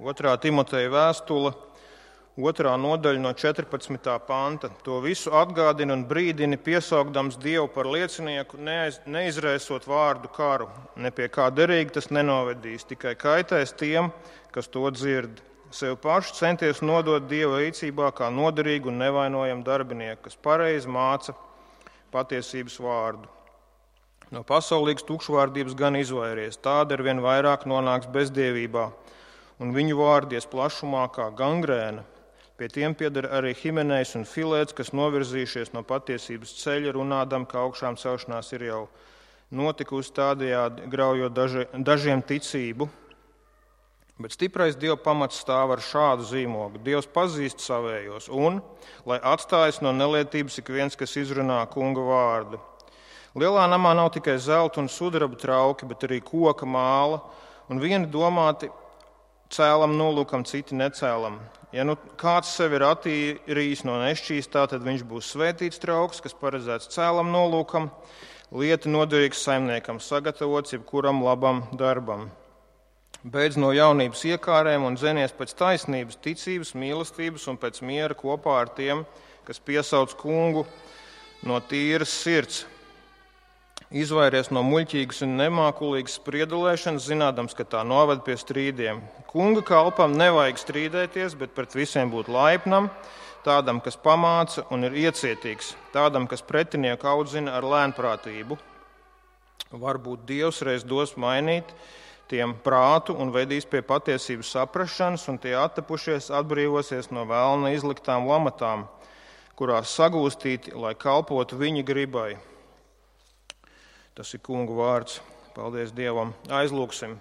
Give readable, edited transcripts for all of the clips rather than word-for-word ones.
2. Timoteja vēstule, 2. nodaļa no 14. panta. To visu atgādina un brīdini, piesaukdams Dievu par liecinieku, neizraisot vārdu karu. Ne pie kā derīgi tas nenovedīs, tikai kaitēs tiem, kas to dzird. Sev pašu centies nodot Dieva rīcībā kā noderīgu un nevainojamu darbinieku, kas pareizi māca patiesības vārdu. No pasaulīgas tukšvārdības gan izvairies, tāda ar vien vairāk nonāks bezdievībā, un viņu vārdies plašumā kā gangrēna. Pie tiem pieder arī Himenejs un Filēts, kas novirzījušies no patiesības ceļa, runādam, ka augšām celšanās ir jau notikusi, tādējādi graujot dažiem ticību. Bet stiprais Dieva pamats stāv ar šādu zīmogu. Dievs pazīst savējos un, lai atstājas no nelietības ik viens, kas izrunā kunga vārdu. Lielā namā nav tikai zelta un sudraba trauki, bet arī koka māla, un vieni domāti cēlam nolūkam, citi necēlam. Ja nu kāds sevi ir attīrījis no nešķīstā, tad viņš būs svētīts trauks, kas paredzēts cēlam nolūkam, lieta noderīgs saimniekam, sagatavots jebkuram labam darbam. Beidz no jaunības iekārēm un dzenies pēc taisnības, ticības, mīlestības un pēc miera kopā ar tiem, kas piesauc kungu no tīras sirds. Izvairies no muļķīgas un nemākulīgas spriedulēšanas, zinādams, ka tā noved pie strīdiem. Kunga kalpam nevajag strīdēties, bet pret visiem būt laipnam, tādam, kas pamāca un ir iecietīgs, tādam, kas pretinieku audzina ar lēnprātību. Varbūt Dievs reiz dos mainīt tiem prātu un vedīs pie patiesības saprašanas, un tie attepušies atbrīvosies no vēlna izliktām lamatām, kurās sagūstīti, lai kalpotu viņa gribai. Tas ir kungu vārds. Paldies Dievam. Aizlūksim.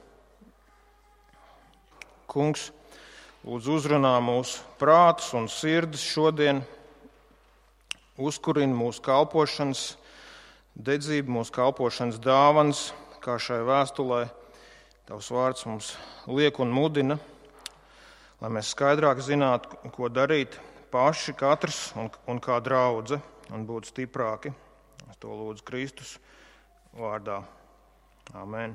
Kungs, lūdzu uzrunā mūsu prātus un sirdis šodien, uzkurina mūsu kalpošanas dedzību, mūsu kalpošanas dāvanas, kā šai vēstulē Tavs vārds mums liek un mudina, lai mēs skaidrāk zinātu, ko darīt paši katrs un kā draudze, un būtu stiprāki. Es to lūdzu Kristus vārdā. Amen.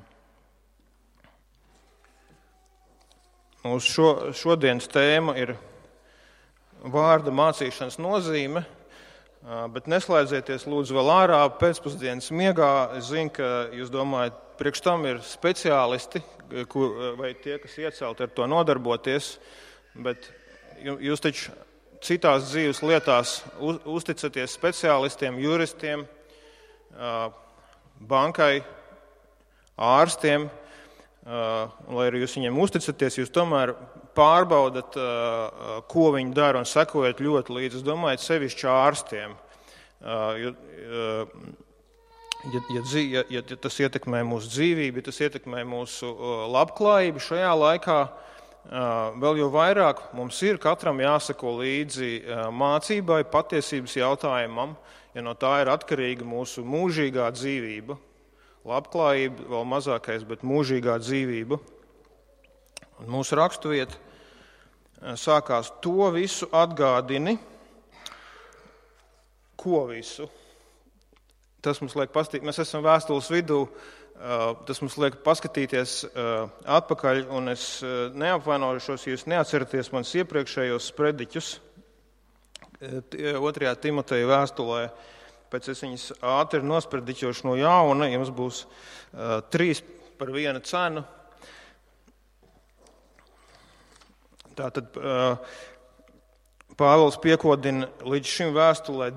Mūsu šodienas tēma ir vārda mācīšanas nozīme, bet neslēdzieties lūdzu vēl ārā pēcpusdienas miegā. Es zinu, ka jūs domājat, priekš tam ir speciālisti, vai tie, kas iecelti ar to nodarboties, bet jūs taču citās dzīves lietās uzticaties speciālistiem, juristiem, bankai, ārstiem, lai arī jūs viņiem uzticaties, jūs tomēr pārbaudat, ko viņi dara un sekojat ļoti līdzi. Es domāju, sevišķi ārstiem. Ja tas ietekmē mūsu dzīvību, ja tas ietekmē mūsu labklājību šajā laikā, vēl jau vairāk mums ir katram jāseko līdzi mācībai, patiesības jautājumam, ja no tā ir atkarīga mūsu mūžīgā dzīvība. Labklājība vēl mazākais, bet mūžīgā dzīvība. Un mūsu raksturvieta sākās to visu atgādini, ko visu. Tas mums liek mēs esam vēstules vidū, tas mums liek paskatīties atpakaļ, un es neapvainošos, ja jūs neatceraties manas iepriekšējos sprediķus 2. Timoteja vēstulē. Pēc es viņas ātri nosprediķošu no jauna, jums būs 3 par 1 cenu. Tātad Pāvils piekodina līdz šim vēstulē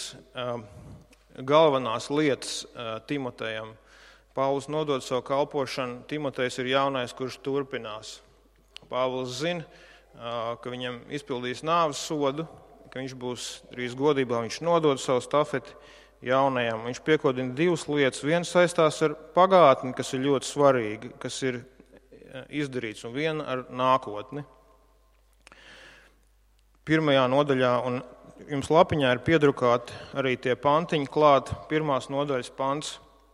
2 galvenās lietas Timotejam. Pāvils nodod savu kalpošanu, Timotejs ir jaunais, kurš turpinās. Pāvils zina, ka viņam izpildīs nāves sodu, ka viņš būs drīz godībā, viņš nodod savu stafeti jaunajam. Viņš piekodina 2 lietas. Viena saistās ar pagātni, kas ir ļoti svarīga, kas ir izdarīts, un viena ar nākotni. 1. nodaļā, un jums lapiņā ir piedrukāti arī tie pantiņi klāt, 1. nodaļas pants,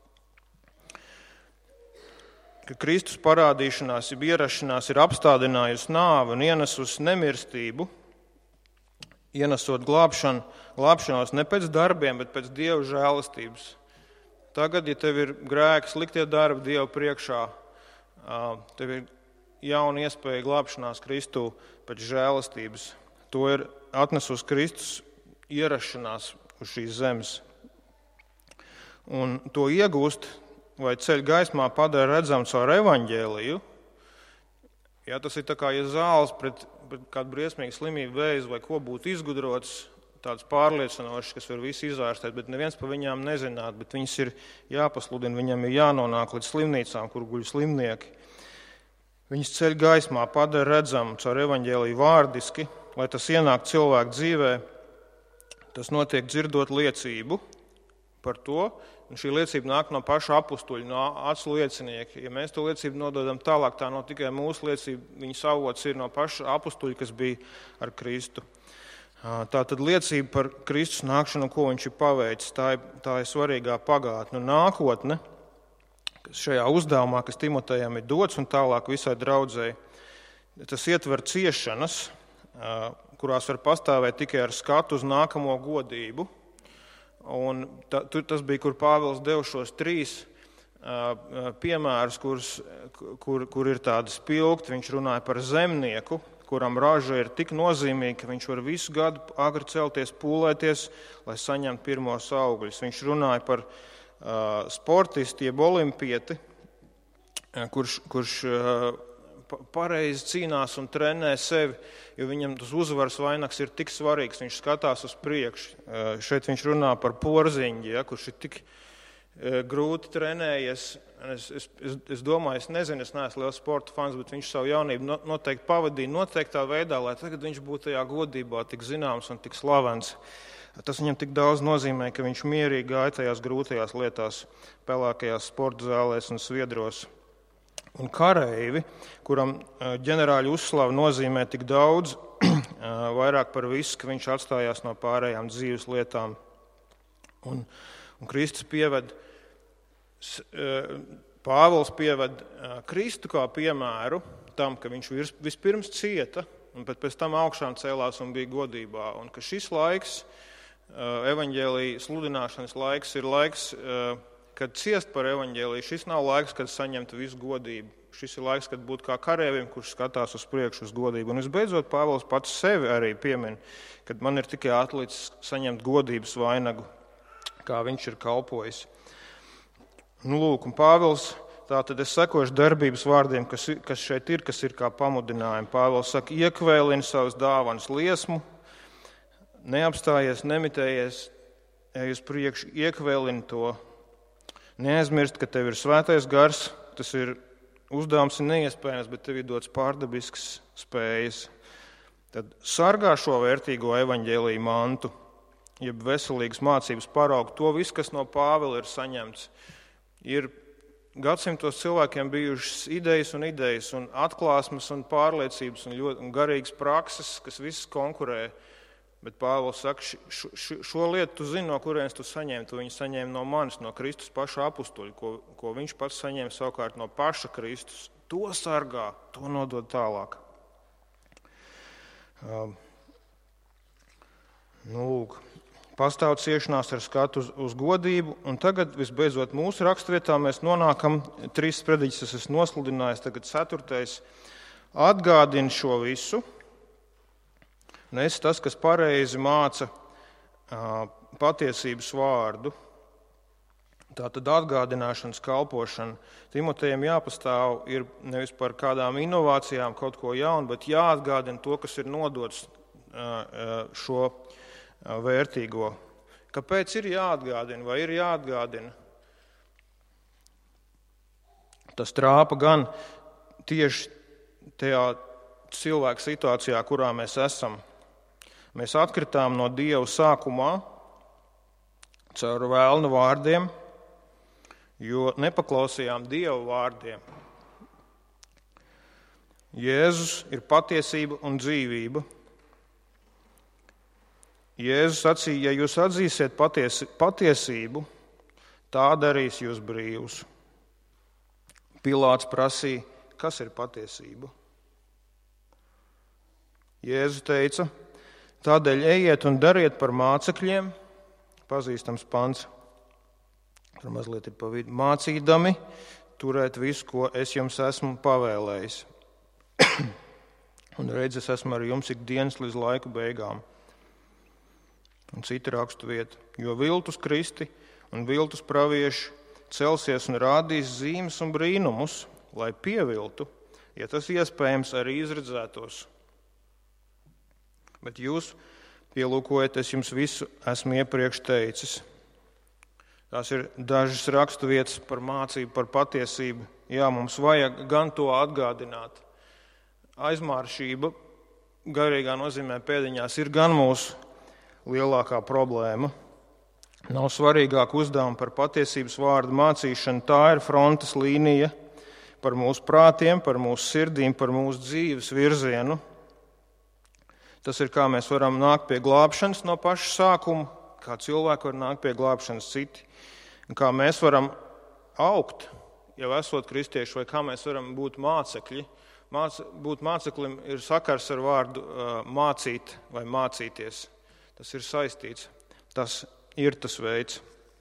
ka Kristus parādīšanās, jeb ierašanās ir apstādinājusi nāvi un ienesusi nemirstību, ienesot glābšanos ne pēc darbiem, bet pēc Dieva žēlastības. Tagad, ja tev ir grēki, sliktie darbi Dieva priekšā, tev ir jauna iespēja glābšanās Kristū pēc žēlastības. To ir atnesusi Kristus ierašanās uz šīs zemes. Un to iegūst vai ceļ gaismā padara redzams ar evaņģēliju. Ja tas ir tā kā, ja zāles pret kādu briesmīgu slimību, vēzi vai ko būtu izgudrots, tāds pārliecinošs, kas var visu izārstēt, bet neviens par viņām nezināt, bet viņas ir jāpasludina, viņam ir jānonāk līdz slimnīcām, kur guļ slimnieki. Viņas ceļ gaismā padara redzamu caur evaņģēliju vārdiski, lai tas ienāk cilvēku dzīvē. Tas notiek dzirdot liecību par to, un šī liecība nāk no paša apustuļa, no acu liecinieki. Ja mēs to liecību nododam tālāk, tā nav tikai mūsu liecība, viņas avots ir no paša apustuļa, kas bija ar Kristu. Tā tad liecība par Kristus nākšanu, ko viņš ir paveicis, tā ir svarīgā pagātne. Un nākotne, kas šajā uzdevumā, kas Timotejam ir dots un tālāk visai draudzēji, tas ietver ciešanas, kurās var pastāvēt tikai ar skatu uz nākamo godību. Un tas bija, kur Pāvils deva šos 3 piemērus, kur ir tādi spilgti. Viņš runāja par zemnieku, kuram raža ir tik nozīmīga, ka viņš var visu gadu agri celties, pūlēties, lai saņemtu pirmos augļus. Viņš runāja par sportistu, jeb olimpieti, kurš pareizi cīnās un trenē sevi, jo viņam tas uzvaras vainags ir tik svarīgs, viņš skatās uz priekšu. Šeit viņš runā par porziņģi, kurš ir tik grūti trenējies. Es domāju, es nezinu, es neesmu liels sporta fans, bet viņš savu jaunību noteikti pavadīja noteiktā veidā, lai tagad viņš būtu tajā godībā tik zināms un tik slavens. Tas viņam tik daudz nozīmē, ka viņš mierīgi gāja tajās grūtajās lietās, pelēkajās sporta zālēs un sviedros. Un kareivi, kuram ģenerāļu uzslava nozīmē tik daudz, vairāk par visu, ka viņš atstājās no pārējām dzīves lietām. Un Kristus pieved, Pāvils pieved Kristu kā piemēru tam, ka viņš vispirms cieta, un pēc tam augšām cēlās un bija godībā. Un ka šis laiks, evaņģēlija sludināšanas laiks, ir laiks, kad ciest par evaņģēliju. Šis nav laiks, kad saņemtu visu godību. Šis ir laiks, kad būt kā kareivim, kurš skatās uz priekšu uz godību. Un visbeidzot, Pāvils pats sevi arī piemin, kad man ir tikai atlicis saņemt godības vainagu, kā viņš ir kalpojis. Lūk, un Pāvils, tātad es sekošu darbības vārdiem, kas šeit ir, kas ir kā pamudinājumi. Pāvils saka, iekvēlini savas dāvanas liesmu, neapstājies, nemitējies, ej uz priekšu, iekvēlini to. Neaizmirst, ka tev ir svētais gars, tas ir uzdevums ir neiespējams, bet tev ir dots pārdabisks spējas. Tad sargā šo vērtīgo evaņģēliju mantu, jeb veselīgas mācības paraugu, to visu, kas no Pāvila ir saņemts. Ir gadsimtos cilvēkiem bijušas idejas un atklāsmes un pārliecības un garīgas prakses, kas visas konkurē. Bet Pāvils saka, šo lietu tu zini, no kurienes tu saņēmi. Tu viņu saņēmi no manis, no Kristus paša apustuļa, ko viņš pats saņēma savukārt no paša Kristus. To sargā, to nodod tālāk. Lūk. Pastāv ciešanās ar skatu uz godību, un tagad, visbeidzot, mūsu rakstvietā mēs nonākam, 3 sprediķus es esmu nosludinājis, tagad 4. Atgādini šo visu, un esi tas, kas pareizi māca patiesības vārdu. Tātad atgādināšanas kalpošana. Timotejam jāpastāv ir nevis par kādām inovācijām, kaut ko jaunu, bet jāatgādina to, kas ir nodots šo vērtīgo. Kāpēc ir jāatgādina vai ir jāatgādina? Tas trāpa gan tieši tajā cilvēka situācijā, kurā mēs esam. Mēs atkritām no Dieva sākumā caur vēlna vārdiem, jo nepaklausījām Dieva vārdiem. Jēzus ir patiesība un dzīvība. Jēzus sacīja, ja jūs atzīsiet patiesību, tā darīs jūs brīvus. Pilāts prasīja, kas ir patiesība? Jēzus teica, tādēļ ejiet un dariet par mācekļiem, pazīstams pants, tur mazliet ir pa vidu, mācīdami turēt visu, ko es jums esmu pavēlējis. Un redz, es esmu ar jums ikdienas līdz laika beigām. Un cita rakstu vieta. Jo viltus kristi un viltus pravieši celsies un rādīs zīmes un brīnumus, lai pieviltu, ja tas iespējams arī izredzētos. Bet jūs pielūkojiet, es jums visu esmu iepriekš teicis. Tās ir dažas rakstu vietas par mācību, par patiesību. Jā, mums vajag gan to atgādināt. Aizmāršība garīgā nozīmē pēdiņās ir gan mūsu lielākā problēma. Nav svarīgāk uzdevuma par patiesības vārdu mācīšanu. Tā ir frontes līnija par mūsu prātiem, par mūsu sirdīm, par mūsu dzīves virzienu. Tas ir, kā mēs varam nākt pie glābšanas no paša sākuma, kā cilvēki var nākt pie glābšanas citi, un kā mēs varam augt, jau esot kristieši, vai kā mēs varam būt mācekļi. Būt māceklim ir sakars ar vārdu mācīt vai mācīties. Tas ir saistīts. Tas ir tas veids.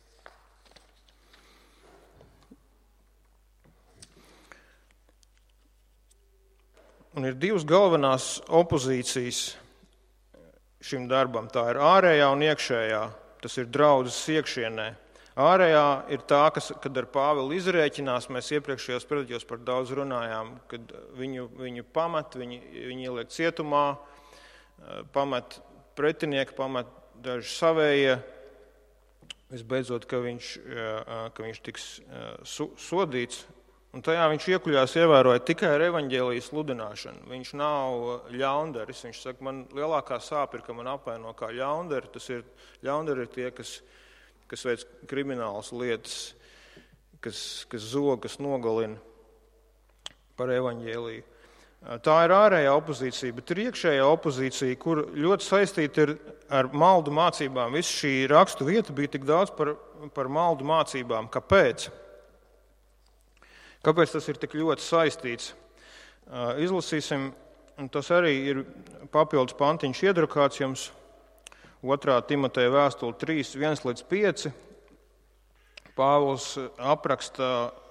Un ir divas galvenās opozīcijas šim darbam. Tā ir ārējā un iekšējā. Tas ir draudzes iekšienē. Ārējā ir tā, kad ar Pāvilu izrēķinās, mēs iepriekšējos prediķos par daudz runājām, kad viņu pamet, viņi ieliek cietumā, pamet pretinieki, pamet daži savējie, visbeidzot, ka viņš tiks sodīts. Un tajā viņš iekuļās ievēroja tikai ar evaņģēlijas sludināšanu. Viņš nav ļaundaris. Viņš saka, man lielākā sāpe ir, ka man apvaino kā ļaundari. Ļaundari ir tie, kas veic kriminālas lietas, kas zog, kas nogalina par evaņģēliju. Tā ir ārējā opozīcija, bet ir iekšējā opozīcija, kur ļoti saistīta ir ar maldu mācībām. Viss šī rakstu vieta bija tik daudz par maldu mācībām. Kāpēc? Kāpēc tas ir tik ļoti saistīts? Izlasīsim, un tas arī ir papildus pantiņš iedrukāts jums. 2. Timoteja vēstule 3, 1-5. Pāvils apraksta,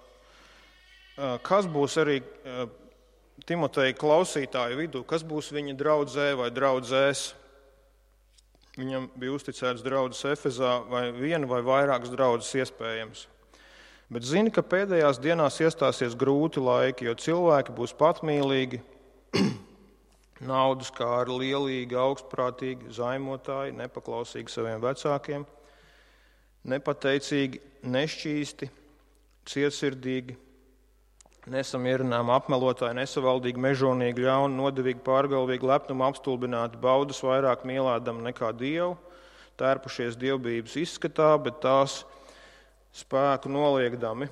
kas būs arī Timoteja klausītāju vidū, kas būs viņa draudzē vai draudzēs. Viņam bija uzticēts draudzes Efezā vai viena vai vairākas draudzes iespējams. Bet zini, ka pēdējās dienās iestāsies grūti laiki, jo cilvēki būs patmīlīgi, naudaskāri, lielīgi, augstprātīgi, zaimotāji, nepaklausīgi saviem vecākiem, nepateicīgi, nešķīsti, cietsirdīgi, nesamierināmi, apmelotāji, nesavaldīgi, mežonīgi, ļauni, nodevīgi, pārgalvīgi, lepnumi, apstulbināti, baudas vairāk mīlēdami nekā Dievu, tērpušies dievbības izskatā, bet tās spēku noliekdami.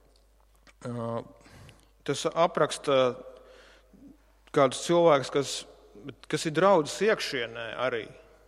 Tas apraksta kādus cilvēkus, kas ir draudzes iekšienē arī.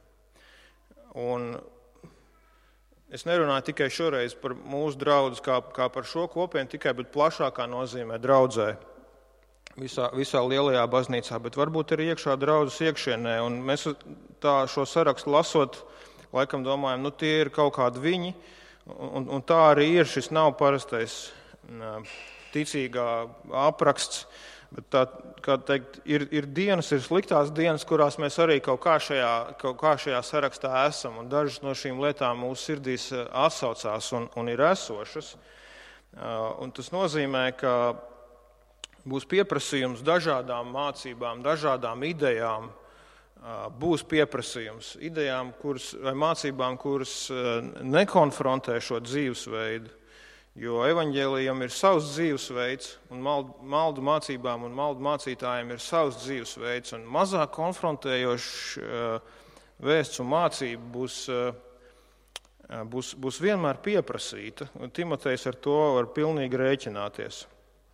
Un es nerunāju tikai šoreiz par mūsu draudzes kā par šo kopienu tikai, bet plašākā nozīmē draudzē visā lielajā baznīcā, bet varbūt arī iekšā draudzes iekšienē. Un mēs šo sarakstu lasot, laikam domājam, tie ir kaut kādi viņi, un tā arī ir. Šis nav parastais ticīgā apraksts, bet tā, kā teikt, ir dienas, ir sliktās dienas, kurās mēs arī kaut kā šajā sarakstā esam, un dažas no šīm lietām mūsu sirdīs atsaucās un ir esošas. Un tas nozīmē, ka būs pieprasījums dažādām mācībām, dažādām idejām. Būs pieprasījums idejām vai mācībām, kuras nekonfrontē šo dzīvesveidu, jo evaņģēlijam ir savs dzīvesveids, un maldu mācībām un maldu mācītājiem ir savs dzīvesveids, un mazāk konfrontējošs vēsts un mācība būs vienmēr pieprasīta, un Timotejs ar to var pilnīgi rēķināties.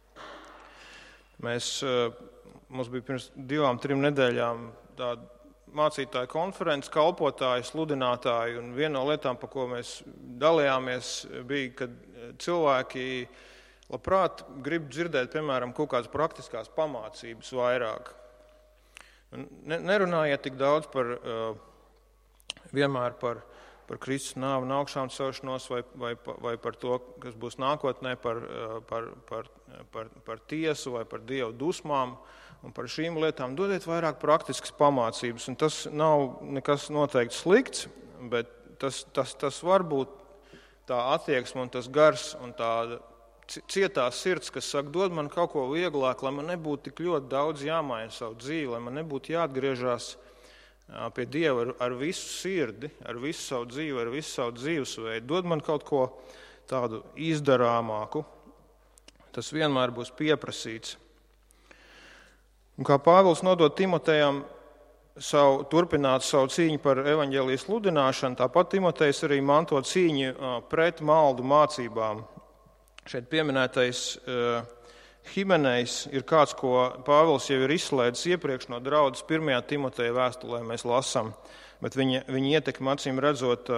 Mums bija pirms 2-3 nedēļām tāda mācītāju konferences, kalpotāju, sludinātāju, un viena no lietām, par ko mēs dalījāmies, bija, ka cilvēki labprāt grib dzirdēt, piemēram, kaut kādas praktiskās pamācības vairāk. Nerunājiet tik daudz vienmēr par Kristus nāvi un augšām celšanos vai par to, kas būs nākotnē, par tiesu vai par Dievu dusmām un par šīm lietām dodiet vairāk praktiskas pamācības. Un tas nav nekas noteikti slikts, bet tas var būt tā attieksme un tas gars un tā cietā sirds, kas saka, dod man kaut ko vieglāk, lai man nebūtu tik ļoti daudz jāmaina savu dzīvi, lai man nebūtu jāatgriežās pie Dieva ar visu sirdi, ar visu savu dzīvi, ar visu savu dzīvesveidu. Dod man kaut ko tādu izdarāmāku. Tas vienmēr būs pieprasīts. Un kā Pāvils nodod Timotejam turpināt savu cīņu par evaņģēlijas sludināšanu, tāpat Timotejs arī manto cīņu pret maldu mācībām. Šeit pieminētais Himenejs ir kāds, ko Pāvils jau ir izslēdzis iepriekš no draudzes 1. Timoteja vēstulē mēs lasām, bet viņa ietekme acīm redzot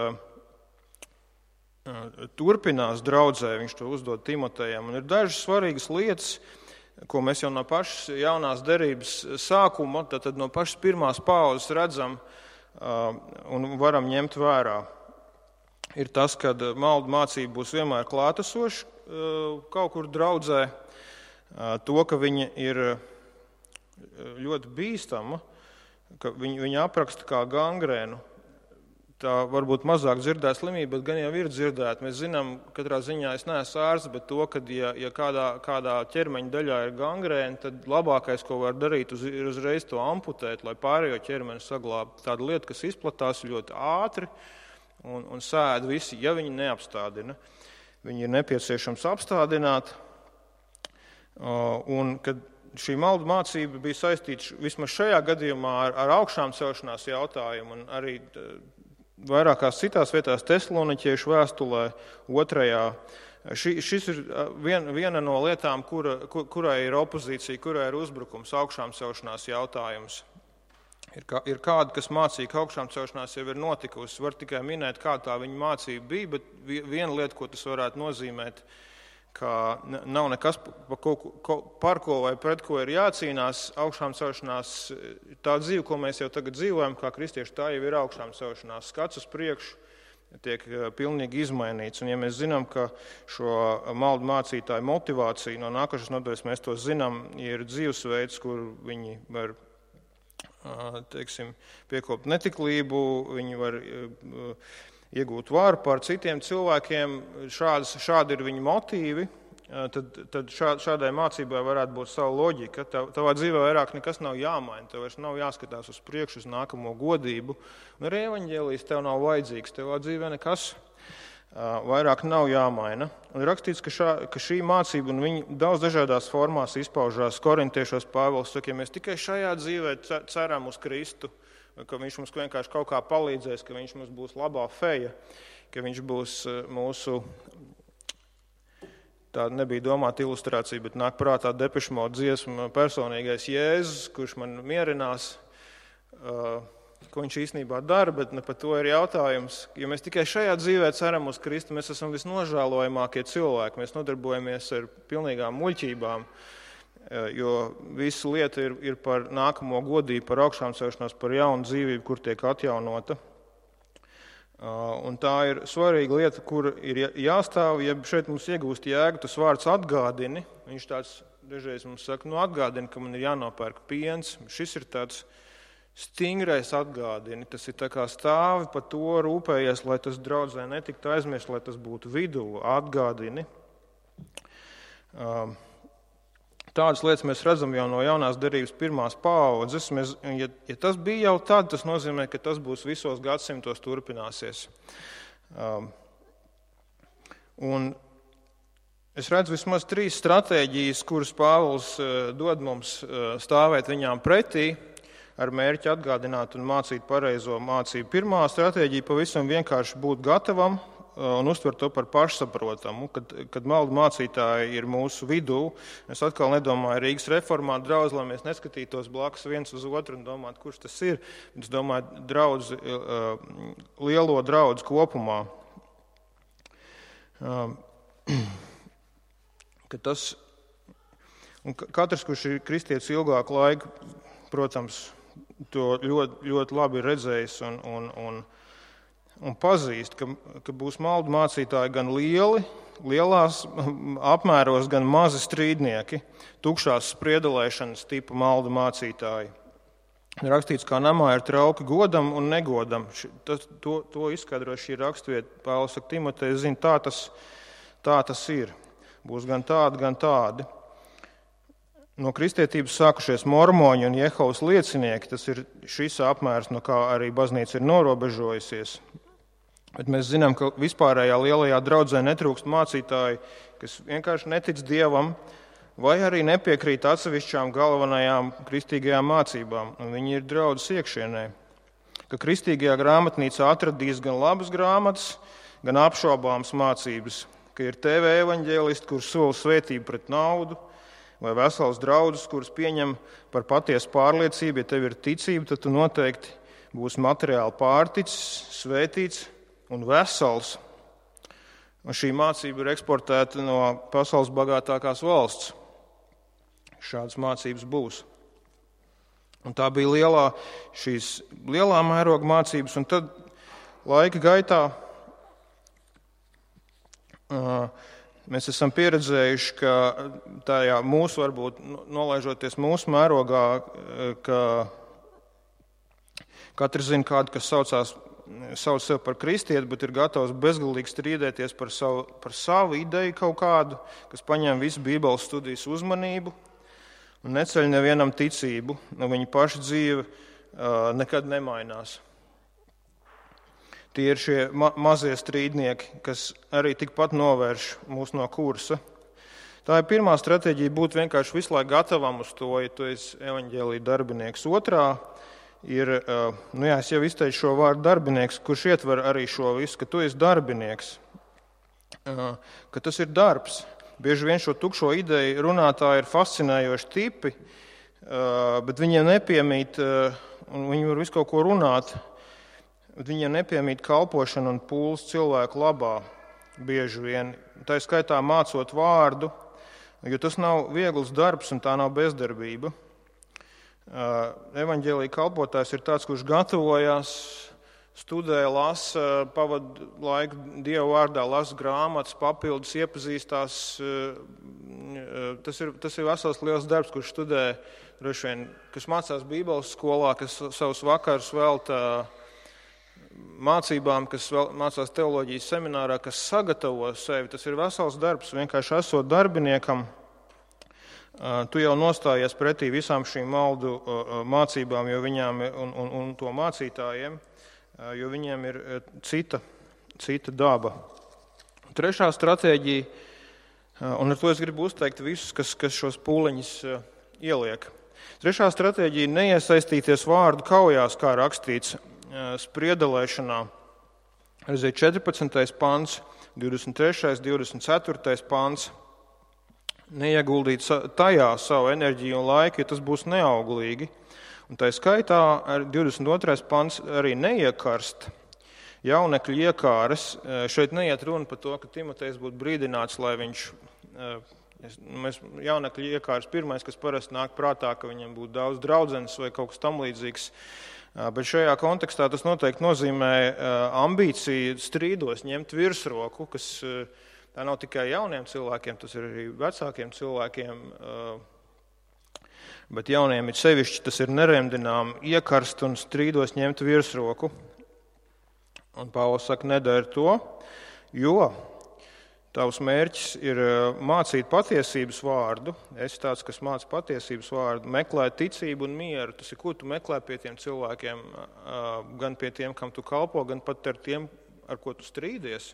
turpinās draudzē, viņš to uzdod Timotejam. Un ir dažas svarīgas lietas, ko mēs jau no pašas jaunās derības sākuma, tad no pašas pirmās paaudzes redzam un varam ņemt vērā. Ir tas, ka maldu mācība būs vienmēr klātesoša kaut kur draudzē, to, ka viņa ir ļoti bīstama, ka viņa apraksta kā gangrēnu. Tā varbūt mazāk dzirdēta slimība, bet gan jau ir dzirdēta. Mēs zinām, katrā ziņā es neesmu ārsts, bet to, ka ja kādā ķermeņa daļā ir gangrēna, tad labākais, ko var darīt, ir uzreiz to amputēt, lai pārējo ķermeni saglābtu. Tāda lieta, kas izplatās ļoti ātri un sēd visi, ja viņi neapstādina. Viņi ir nepieciešams apstādināt. Un kad šī maldu mācība bija saistīta vismaz šajā gadījumā ar augšām celšanās jautājumu un arī vairākās citās vietās Tesaloniķiešu vēstulē 2. Šis ir viena no lietām, kurai ir opozīcija, kurai ir uzbrukums, augšām celšanās jautājums. Ir kādi, kas mācīja, ka augšām celšanās jau ir notikusi. Var tikai minēt, kā tā viņa mācība bija, bet viena lieta, ko tas varētu nozīmēt, ka nav nekas, par ko vai pret ko ir jācīnās. Augšām celšanās, tā dzīve, ko mēs jau tagad dzīvojam, kā kristieši, tā jau ir augšām celšanās. Skats uz priekšu tiek pilnīgi izmainīts. Un ja mēs zinām, ka šo maldu mācītāju motivācija no nākošās nodaļas, mēs to zinām, ir dzīvesveids, kur viņi var piekopt netiklību, viņi var iegūt varu pār citiem cilvēkiem, šādi ir viņa motīvi, tad šādai mācībai varētu būt sava loģika. Tavā dzīvē vairāk nekas nav jāmaina, tev vairs nav jāskatās uz priekšu, uz nākamo godību, un arī evaņģēlijs tev nav vajadzīgs, tevā dzīvē nekas vairāk nav jāmaina. Un ir rakstīts, ka šī mācība un viņa daudz dažādās formās izpaužās. Korintiešos Pāvils saka, ja mēs tikai šajā dzīvē ceram uz Kristu, ka viņš mums vienkārši kaut kā palīdzēs, ka viņš mums būs labā feja, ka viņš būs mūsu, tā nebija domāta ilustrācija, bet nāk prātā Depeche Mode dziesma personīgais Jēzus, kurš man mierinās, ko viņš īstenībā dara, bet ne par to ir jautājums. Ja mēs tikai šajā dzīvē ceram uz Kristu, mēs esam visnožēlojamākie cilvēki, mēs nodarbojamies ar pilnīgām muļķībām, jo visa lieta ir par nākamo godību, par augšām celšanos, par jaunu dzīvību, kur tiek atjaunota. Un tā ir svarīga lieta, kur ir jāstāv, ja šeit mums iegūst jēgu, tas vārds atgādini. Viņš tāds dažreiz mums saka, atgādini, ka man ir jānopērk piens. Šis ir tāds stingrais atgādini. Tas ir tā kā stāvi par to, rūpējies, lai tas draudzē netiktu aizmirst, lai tas būtu vidū, atgādini. Tādas lietas mēs redzam jau no jaunās derības pirmās paaudzes. Ja tas bija jau tad, tas nozīmē, ka tas būs visos gadsimtos turpināsies. Un es redzu vismaz 3 stratēģijas, kuras Pāvils dod mums stāvēt viņām pretī, ar mērķi atgādināt un mācīt pareizo mācību. Pirmā stratēģija pavisam vienkārši būt gatavam un uztvert to par pašsaprotamu, kad maldu mācītāji ir mūsu vidū. Es atkal nedomāju Rīgas reformātu draudzi, lai mēs neskatītos blakus viens uz otru un domātu, kurš tas ir. Es domāju lielo draudzi kopumā. Katrs, kurš ir kristietis ilgāku laiku, protams, to ļoti, ļoti labi redzējis un un pazīst, ka būs maldu mācītāji gan lielās apmēros, gan mazi strīdnieki, tukšās spriedelēšanas tipa maldu mācītāji. Rakstīts, kā namā ir trauki godam un negodam. To izskaidro šī rakstvieta. Pāvils saka, Timotejs zina, tā tas ir. Būs gan tādi, gan tādi. No kristietības sākušies mormoņi un Jehovas liecinieki, tas ir šis apmērs, no kā arī baznīca ir norobežojusies. Bet mēs zinām, ka vispārējā lielajā draudzē netrūkst mācītāji, kas vienkārši netic Dievam, vai arī nepiekrīt atsevišķām galvenajām kristīgajām mācībām, un viņi ir draudzes iekšienē. Ka kristīgajā grāmatnīcā atradīs gan labas grāmatas, gan apšaubāmas mācības, ka ir TV evaņģēlisti, kurus sola svētību pret naudu, vai vesels draudzes, kurus pieņem par patiesu pārliecību. Ja tev ir ticība, tad tu noteikti būsi materiāli pārticis, svētīts un vesels. Un šī mācība ir eksportēta no pasaules bagātākās valsts. Šādas mācības būs. Un tā bija šīs lielā mēroga mācības, un tad laika gaitā mēs esam pieredzējuši, ka tajā mūsu, varbūt nolaižoties mūsu mērogā, ka katrs zina kādu, kas sauc sev par kristieti, bet ir gatavs bezgalīgi strīdēties par savu ideju kaut kādu, kas paņem visu Bībeles studijas uzmanību un neceļ nevienam ticību, un viņa paša dzīve nekad nemainās. Tie ir šie mazie strīdnieki, kas arī tikpat novērš mūs no kursa. Tā ir pirmā stratēģija, būt vienkārši visu laiku gatavam uz to, ja tu esi evaņģēlija darbinieks. Otrā ir, es jau izteicu šo vārdu darbinieks, kurš ietver arī šo visu, ka tu esi darbinieks, ka tas ir darbs. Bieži vien šo tukšo ideju runātāji ir fascinējoši tipi, bet viņiem nepiemīt, un viņi var visu kaut ko runāt, bet viņiem nepiemīt kalpošana un pūles cilvēku labā bieži vien. Tā ir skaitā mācot vārdu, jo tas nav viegls darbs un tā nav bezdarbība. Evaņģēlija kalpotājs ir tāds, kurš gatavojās, studē, lasa, pavada laiku Dieva vārdā, lasa grāmatas, papildus iepazīstās. Tas ir vesels liels darbs, kurš studē, droši vien, kas mācās Bībeles skolā, kas savus vakarus velta mācībām, kas mācās teoloģijas seminārā, kas sagatavo sevi. Tas ir vesels darbs, vienkārši esot darbiniekam. Tu jau nostājies pretī visām šīm maldu mācībām, jo viņām un to mācītājiem, jo viņiem ir cita daba. Trešā stratēģija, un ar to es gribu uzteikt visus, kas šos pūliņus ieliek. Trešā stratēģija ir neiesaistīties vārdu kaujās, kā rakstīts spriedelēšanā. Reizē 14. pants, 23., 24. pants. Neieguldīt tajā savu enerģiju un laiku, ja tas būs neauglīgi. Un tā skaitā ar 22. pants arī neiekarst jaunekļu iekāres. Šeit neiet runa par to, ka Timotejs būtu brīdināts, lai viņš, jaunekļu iekāres pirmais, kas parasti nāk prātā, ka viņam būtu daudz draudzenes vai kaut kas tam līdzīgs. Bet šajā kontekstā tas noteikti nozīmē ambīciju strīdos ņemt virsroku, kas tā nav tikai jauniem cilvēkiem, tas ir arī vecākiem cilvēkiem. Bet jauniem ir sevišķi, tas ir neremdinām iekarst un strīdos ņemt virsroku. Un Pāvils saka, nedari to, jo tavs mērķis ir mācīt patiesības vārdu. Esi tāds, kas māca patiesības vārdu, meklē ticību un mieru. Tas ir, ko tu meklē pie tiem cilvēkiem, gan pie tiem, kam tu kalpo, gan pat ar tiem, ar ko tu strīdies.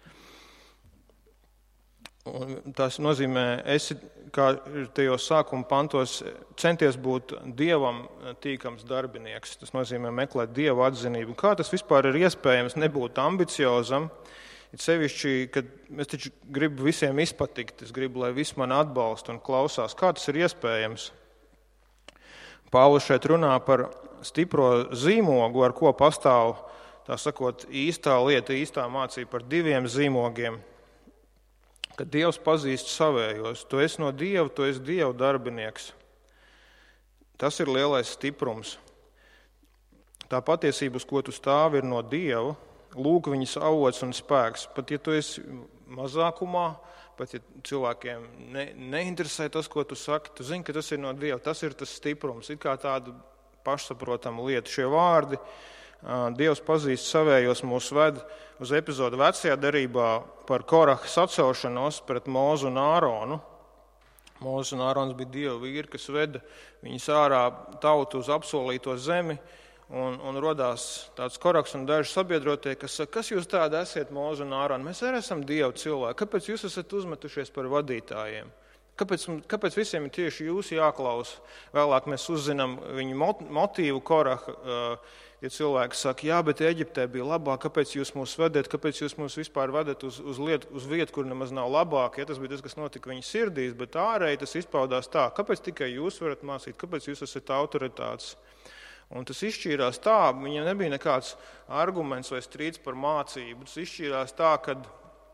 Un tas nozīmē, esi, kā tajos sākuma pantos, centies būt Dievam tīkams darbinieks. Tas nozīmē meklēt Dieva atzinību. Kā tas vispār ir iespējams nebūt ambiciozam? Ir sevišķi, kad es taču gribu visiem izpatikt, es gribu, lai visi mani atbalsta un klausās. Kā tas ir iespējams? Pāvils šeit runā par stipro zīmogu, ar ko pastāv, tā sakot, īstā lieta, īstā mācība par diviem zīmogiem. Kad Dievs pazīst savējos, tu esi no Dieva, tu esi Dieva darbinieks. Tas ir lielais stiprums. Tā patiesība, uz ko tu stāvi, ir no Dieva, lūk viņas avots un spēks. Pat ja tu esi mazākumā, pat ja cilvēkiem neinteresē tas, ko tu saki, tu zini, ka tas ir no Dieva, tas ir tas stiprums. Ir kā tāda pašsaprotama lieta. Šie vārdi, Dievs pazīst savējos, mūs ved uz epizodu vecajā derībā par Koraha sacelšanos pret Mūzu un Āronu. Mūzes un Ārons bija Dieva vīri, kas veda viņus ārā tautu uz apsolīto zemi, un rodās tāds Korahs un daži sabiedrotie, kas saka, kas jūs tādi esiet, Mūze un Āroni? Mēs arī esam Dieva cilvēki. Kāpēc jūs esat uzmetušies par vadītājiem? Kāpēc visiem ir tieši jūs jāklausa? Vēlāk mēs uzzinām viņu motīvu Koraha. Ja cilvēki saka, jā, bet Eģiptē bija labāk, kāpēc jūs mūs vedat, kāpēc jūs mūs vispār vedat uz vietu, kur nemaz nav labāk? Ja tas bija tas, kas notika viņa sirdīs, bet ārēji tas izpaudās tā. Kāpēc tikai jūs varat mācīt? Kāpēc jūs esat autoritātes? Un tas izšķīrās tā, viņam nebija nekāds arguments vai strīds par mācību. Tas izšķīrās tā, kad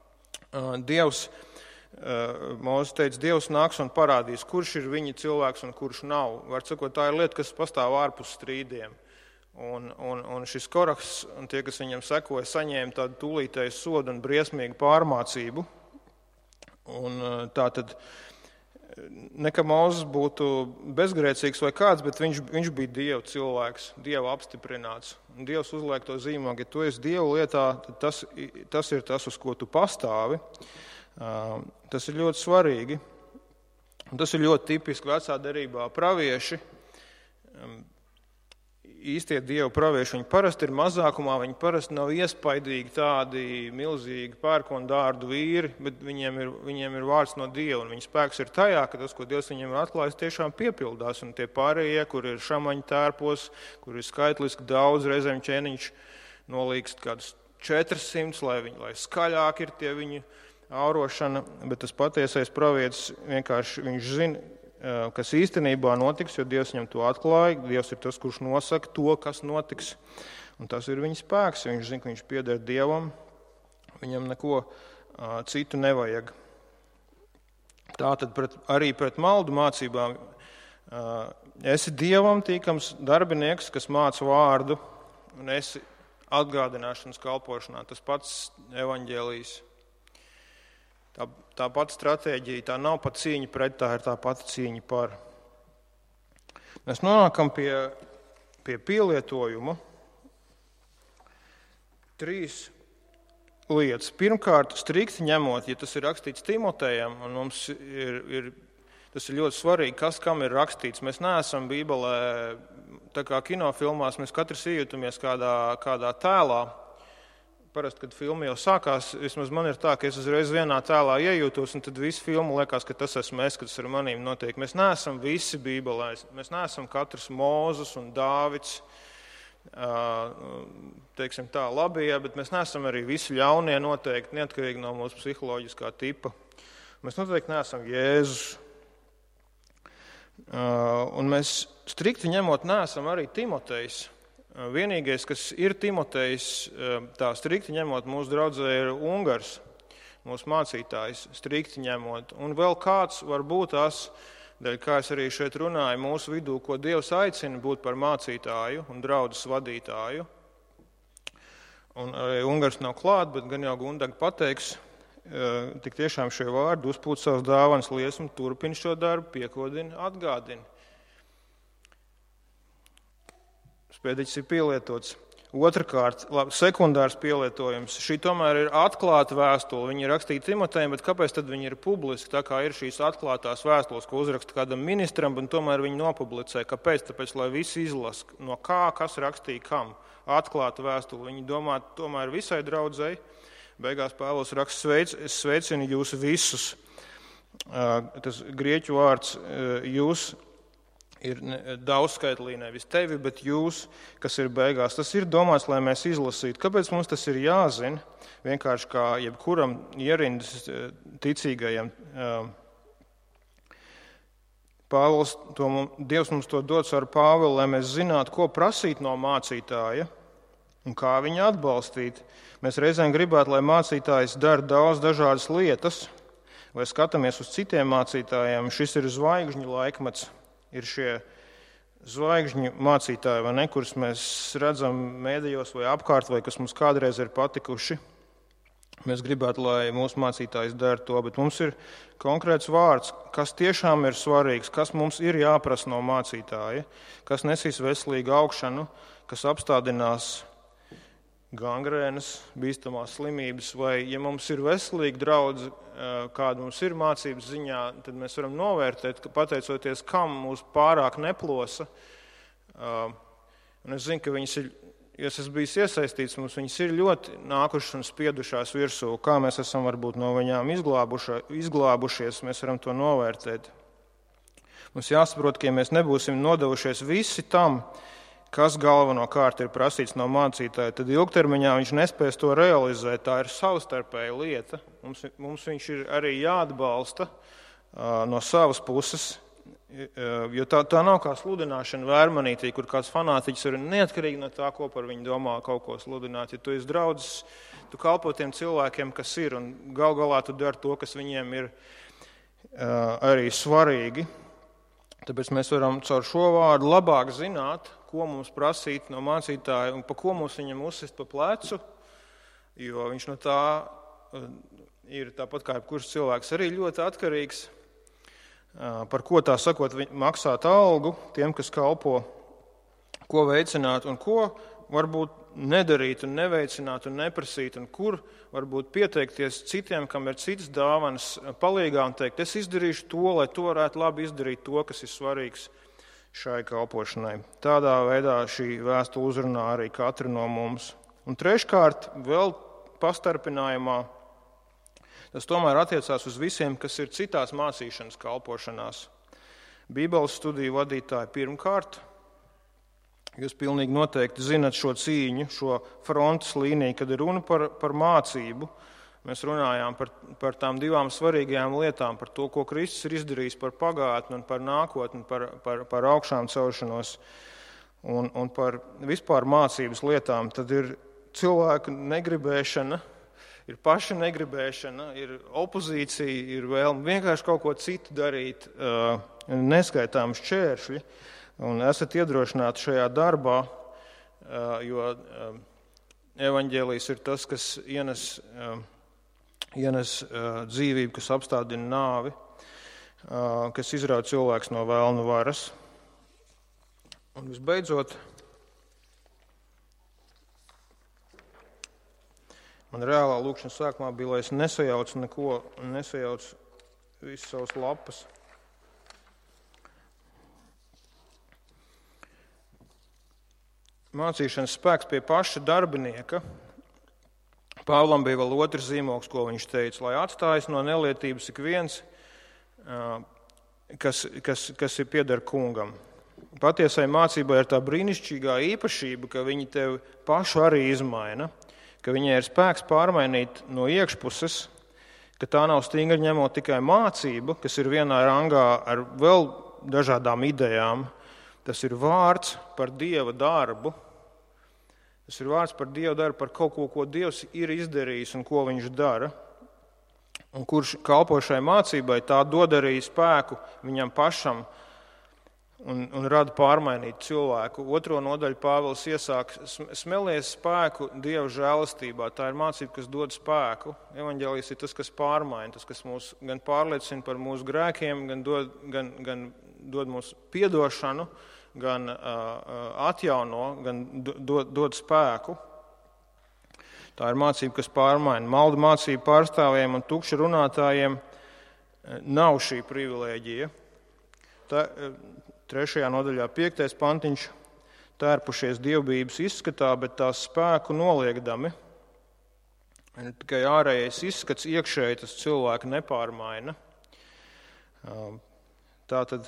Mūzes teica, Dievs nāks un parādīs, kurš ir viņa cilvēks un kurš nav. Var sakot, tā ir lieta, kas pastāv ārpus strīdiem. Un šis Korahs un tie, kas viņam sekoja, saņēma tādu tūlītēju sodu un briesmīgu pārmācību. Un tā tad ne ka Mūzes būtu bezgrēcīgs vai kāds, bet viņš bija Dieva cilvēks, Dieva apstiprināts. Un Dievs uzliek to zīmogu, ja tu esi Dieva lietā, tad tas ir tas, uz ko tu pastāvi. Tas ir ļoti svarīgi. Un tas ir ļoti tipiski vecā derībā. Pravieši, īstie Dieva pravieši, viņi parasti ir mazākumā, viņi parasti nav iespaidīgi tādi milzīgi pērkonu dārdu vīri, bet viņiem ir vārds no Dieva, un viņa spēks ir tajā, ka tas, ko Dievs viņiem ir atklājis, tiešām piepildās. Un tie pārējie, kur ir šamaņu tērpos, kur ir skaitliski daudz, reizēm ķēniņš nolīgst kādus 400, lai skaļāk ir tie viņu aurošana, bet tas patiesais pravietis vienkārši viņš zina, kas īstenībā notiks, jo Dievs viņam to atklāja. Dievs ir tas, kurš nosaka to, kas notiks, un tas ir viņa spēks. Viņš zina, ka viņš pieder Dievam, viņam neko citu nevajag. Tātad arī pret maldu mācībām esi Dievam tīkams darbinieks, kas māca vārdu, un esi atgādināšanas kalpošanā. Tas pats evaņģēlijs. Tā pati stratēģija, tā nav pat cīņa pret, tā ir tā pati cīņa par. Mēs nonākam pie pielietojuma. 3 lietas. Pirmkārt, strikti ņemot, ja tas ir rakstīts Timotejam, un mums tas ir ļoti svarīgi, kas kam ir rakstīts. Mēs neesam Bībelē, tā kā kinofilmās, mēs katrs iejūtamies kādā tēlā. Parasti, kad filma jau sākās, vismaz man ir tā, ka es uzreiz vienā tēlā iejūtos, un tad visu filmu liekas, ka tas esmu es, ka tas ar manīm notiek. Mēs neesam visi Bībelē, mēs neesam katrs Mūzes un Dāvids, teiksim tā, labie, bet mēs neesam arī visi ļaunie noteikti, neatkarīgi no mūsu psiholoģiskā tipa. Mēs noteikti neesam Jēzus. Un mēs strikti ņemot neesam arī Timotejs. Vienīgais, kas ir Timotejs, tā strikti ņemot, mūsu draudzē ir Ungars, mūsu mācītājs, strikti ņemot. Un vēl kāds var būt tas, dēļ kā es arī šeit runāju, mūsu vidū, ko Dievs aicina būt par mācītāju un draudzes vadītāju. Un arī Ungars nav klāt, bet gan jau Gundaga pateiks, tik tiešām šie vārdi uzpūt savus dāvanas liesmu, turpina šo darbu, piekodina, atgādina. Spēdiķis ir pielietots. Otrakārt, sekundārs pielietojums. Šī tomēr ir atklāta vēstule. Viņa ir rakstīta Timotejam, bet kāpēc tad viņa ir publiska? Tā kā ir šīs atklātās vēstules, ko uzraksta kādam ministram, un tomēr viņi nopublicē. Kāpēc? Tāpēc, lai visi izlas, no kā, kas rakstīja kam. Atklāta vēstule. Viņi domā tomēr visai draudzei. Beigās Pāvils raksta, es sveicinu jūs visus. Tas grieķu vārds jūs ir daudzskaitlī, nevis tevi, bet jūs, kas ir beigās. Tas ir domāts, lai mēs izlasītu. Kāpēc mums tas ir jāzina? Vienkārši kā jebkuram ierindas ticīgajam. Dievs mums to dots ar Pāvilu, lai mēs zinātu, ko prasīt no mācītāja un kā viņu atbalstīt. Mēs reizēm gribētu, lai mācītājs dara daudz dažādas lietas, vai skatāmies uz citiem mācītājiem. Šis ir zvaigžņu laikmets. Ir šie zvaigžņu mācītāji, vai ne, kurus mēs redzam mēdījos vai apkārt, vai kas mums kādreiz ir patikuši. Mēs gribētu, lai mūsu mācītājs dara to, bet mums ir konkrēts vārds, kas tiešām ir svarīgs, kas mums ir jāprasa no mācītāja, kas nesīs veselīgu augšanu, kas apstādinās gangrēnas, bīstamās slimības, vai ja mums ir veselīgi draudzi, kāda mums ir mācības ziņā, tad mēs varam novērtēt, ka pateicoties kam mūs pārāk neplosa. Un es zinu, ka viņas ir, ja es esmu bijis iesaistīts, mums viņas ir ļoti nākušas un spiedušās virsū, kā mēs esam varbūt no viņām izglābušies, mēs varam to novērtēt. Mums jāsaprot, ka ja mēs nebūsim nodevušies visi tam, kas galvenokārt ir prasīts no mācītāja, tad ilgtermiņā viņš nespēs to realizēt. Tā ir savstarpēja lieta. Mums viņš ir arī jāatbalsta no savas puses, jo tā nav kā sludināšana vērmanītī, kur kāds fanātiķis ir neatkarīgi no tā, ko par viņu domā kaut ko sludināt. Ja tu esi draudzes, tu kalpo tiem cilvēkiem, kas ir, un gal galā tu dari to, kas viņiem ir arī svarīgi. Tāpēc mēs varam caur šo vārdu labāk zināt, ko mums prasīt no mācītāja un pa ko mums viņam uzsist pa plecu, jo viņš no tā ir tāpat kā jebkurš cilvēks arī ļoti atkarīgs. Par ko tā sakot, maksāt algu tiem, kas kalpo, ko veicināt un ko varbūt nedarīt un neveicināt un neprasīt, un kur varbūt pieteikties citiem, kam ir citas dāvanas palīgā un teikt, es izdarīšu to, lai to varētu labi izdarīt to, kas ir svarīgs šai kalpošanai. Tādā veidā šī vēstule uzrunā arī katru no mums. Un treškārt, vēl pastarpinājumā, tas tomēr attiecās uz visiem, kas ir citās mācīšanas kalpošanās. Bībeles studiju vadītāji pirmkārt, jūs pilnīgi noteikti zinat šo cīņu, šo frontes līniju, kad ir runa par mācību. Mēs runājām par tām divām svarīgajām lietām, par to, ko Kristus ir izdarījis par pagātni un par nākotni, par augšām celšanos un par vispār mācības lietām. Tad ir cilvēku negribēšana, ir paša negribēšana, ir opozīcija, ir vēlme vienkārši kaut ko citu darīt, neskaitām šķēršļi. Un esat iedrošināti šajā darbā, jo evaņģēlijs ir tas, kas ienes dzīvību, kas apstādina nāvi, kas izrauj cilvēks no vēlnu varas. Un visbeidzot, man reālā lūkšana sākumā bija, lai es nesajaucu visas savas lapas. Mācīšanas spēks pie paša darbinieka. Pāvlam bija vēl otrs zīmogs, ko viņš teica, lai atstājas no nelietības ik viens, kas ir pieder kungam. Patiesai mācībai ir tā brīnišķīgā īpašība, ka viņi tevi pašu arī izmaina, ka viņai ir spēks pārmainīt no iekšpuses, ka tā nav stingri ņemot tikai mācība, kas ir vienā rangā ar vēl dažādām idejām. Tas ir vārds par Dieva darbu. Tas ir vārds par Dieva darbu, par kaut ko, ko Dievs ir izdarījis un ko viņš dara. Un kurš kalpo šai mācībai, tā dod arī spēku viņam pašam un rada pārmainīt cilvēku. 2. nodaļu Pāvils iesāk smelies spēku Dieva žēlastībā. Tā ir mācība, kas dod spēku. Evaņģēlijs ir tas, kas pārmaina, tas, kas mūs gan pārliecina par mūsu grēkiem, gan dod mums piedošanu, gan atjauno, gan dod spēku. Tā ir mācība, kas pārmaina. Maldu mācību pārstāvjiem un tukša runātājiem nav šī privilēģija. 3. nodaļā 5. pantiņš, tērpušies dievbības izskatā, bet tās spēku noliegdami. Tikai ārējais izskats, iekšēji tas cilvēku nepārmaina. Tātad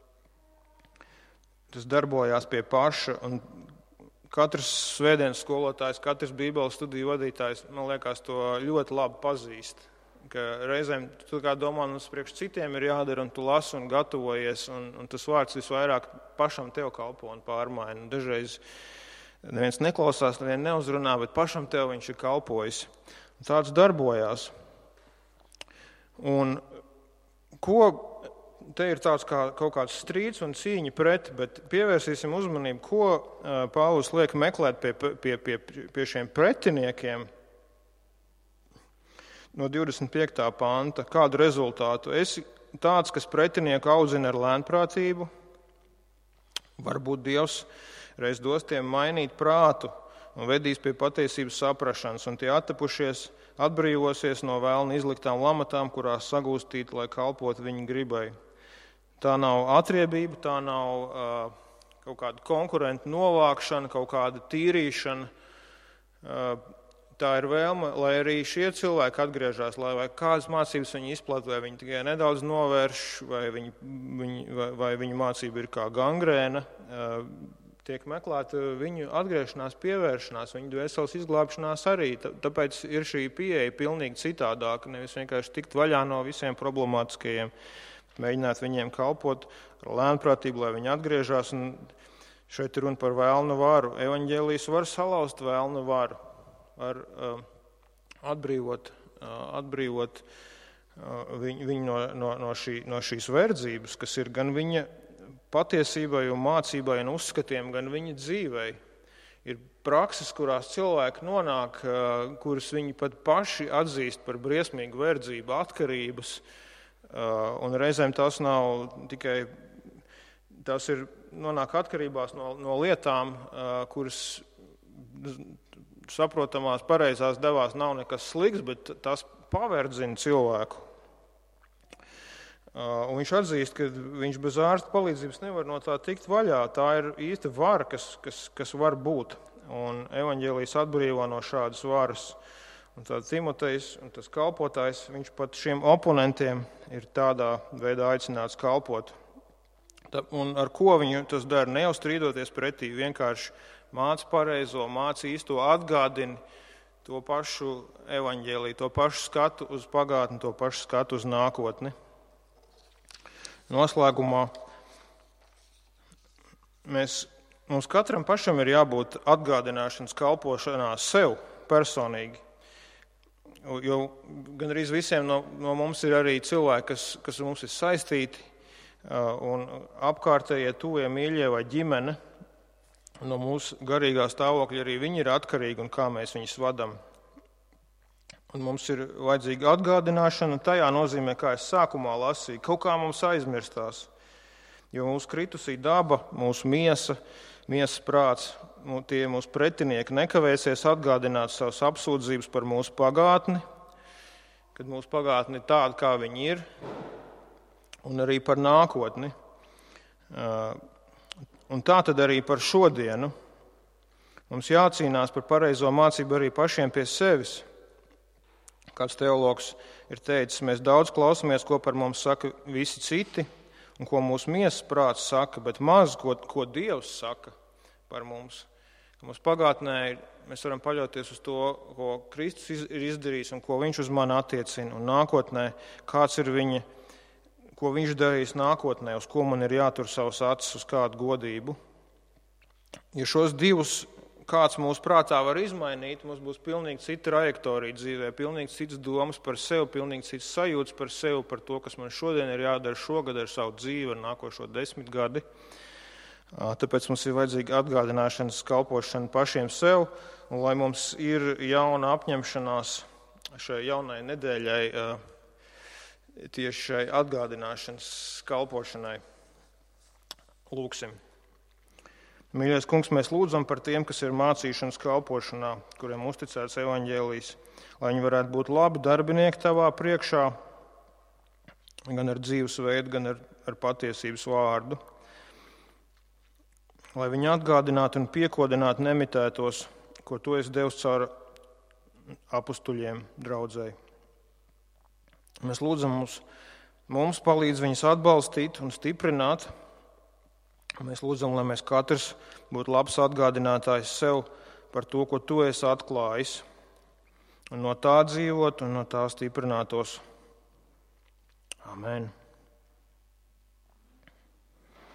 tas darbojās pie paša, un katrs svētdienas skolotājs, katrs bībeles studiju vadītājs, man liekas, to ļoti labi pazīst. Ka reizēm tu kā domā, mums priekš citiem ir jādara, un tu lasi un gatavojies, un tas vārds visvairāk pašam tev kalpo un pārmaina. Dažreiz neviens neklausās, neviens neuzrunā, bet pašam tev viņš ir kalpojis. Un tāds darbojās. Un ko te ir tāds kaut kāds strīds un cīņa pret, bet pievērsīsim uzmanību, ko Pāvils liek meklēt pie šiem pretiniekiem no 25. panta. Kādu rezultātu? Esi tāds, kas pretinieku audzina ar lēnprātību, varbūt Dievs reiz dos tiem mainīt prātu un vedīs pie patiesības saprašanas, un tie attepušies atbrīvosies no vēlna izliktām lamatām, kurās sagūstīti, lai kalpotu viņa gribai. Tā nav atriebība, tā nav kaut kāda konkurentu novākšana, kaut kāda tīrīšana. Tā ir vēlme, lai arī šie cilvēki atgriežas, lai kādas mācības viņi izplatītu, vai viņi tikai nedaudz novērš, vai viņu mācība ir kā gangrēna. Tiek meklēta viņu atgriešanās, pievēršanās, viņu dvēseles izglābšanās arī. Tāpēc ir šī pieeja pilnīgi citādāka, nevis vienkārši tikt vaļā no visiem problemātiskajiem, mēģināt viņiem kalpot ar lēnprātību, lai viņi atgriežas. Un šeit ir runa par vēlnu varu. Evaņģēlijs var salauzt vēlnu varu, var atbrīvot viņu no šīs verdzības, kas ir gan viņa patiesībai un mācībai un uzskatiem, gan viņa dzīvei. Ir prakses, kurās cilvēki nonāk, kuras viņi pat paši atzīst par briesmīgu verdzību, atkarības, un reizēm tas nav tikai, tas ir nonāk atkarībās no lietām, kuras saprotamās, pareizās devās nav nekas slikts, bet tas paverdzina cilvēku. Un viņš atzīst, ka viņš bez ārsta palīdzības nevar no tā tikt vaļā. Tā ir īsta vara, kas var būt. Un evaņģēlijs atbrīvo no šādas varas. Un tad Timotejs un tas kalpotājs, viņš pat šiem oponentiem ir tādā veidā aicināts kalpot. Un ar ko viņu tas dara? Ne jau strīdoties pretī, vienkārši māca pareizo, māca īsto, atgādina to pašu evaņģēliju, to pašu skatu uz pagātni, to pašu skatu uz nākotni. Noslēgumā mums katram pašam ir jābūt atgādināšanas kalpošanā sev personīgi. Jo gan arī visiem no mums ir arī cilvēki, kas mums ir saistīti, un apkārtējie tuvie mīļie vai ģimene. No mūsu garīgā stāvokļa arī viņi ir atkarīgi un kā mēs viņus vadam. Un mums ir vajadzīga atgādināšana, tajā nozīmē, kā es sākumā lasīju, kaut kā mums aizmirstās. Jo mūsu kritusī daba, mūsu miesas prāts, tie mūsu pretinieki nekavēsies atgādināt savas apsūdzības par mūsu pagātni, kad mūsu pagātni ir tāda, kā viņi ir, un arī par nākotni. Un tā tad arī par šodienu. Mums jācīnās par pareizo mācību arī pašiem pie sevis. Kāds teologs ir teicis, mēs daudz klausamies, ko par mums saka visi citi un ko mūsu miesas prāts saka, bet maz, ko Dievs saka par mums. Mums pagātnē mēs varam paļauties uz to, ko Kristus ir izdarījis un ko viņš uz mani attiecina. Un nākotnē, kāds ir viņa, ko viņš darīs nākotnē, uz ko man ir jātur savas acis, uz kādu godību. Ja šos divus kāds mūsu prātā var izmainīt, mums būs pilnīgi cita trajektorija dzīvē, pilnīgi cits domas par sevi, pilnīgi cits sajūts par sevi, par to, kas man šodien ir jādara šogad ar savu dzīvi, ar nākošo 10 gadi. Tāpēc mums ir vajadzīga atgādināšanas kalpošana pašiem sev, un lai mums ir jauna apņemšanās šai jaunai nedēļai, tieši šai atgādināšanas kalpošanai. Lūksim. Mīļais kungs, mēs lūdzam par tiem, kas ir mācīšanas kalpošanā, kuriem uzticēts evaņģēlijs, lai viņi varētu būt labi darbinieki tavā priekšā, gan ar dzīvesveidu, gan ar patiesības vārdu. Lai viņi atgādinātu un piekodinātu nemitētos, ko tu esi devis caur apustuļiem draudzei. Mēs lūdzam mums palīdz viņus atbalstīt un stiprināt. Mēs lūdzam, lai mēs katrs būtu labs atgādinātājs sev par to, ko tu esi atklājis, un no tā dzīvot un no tā stiprinātos. Amen.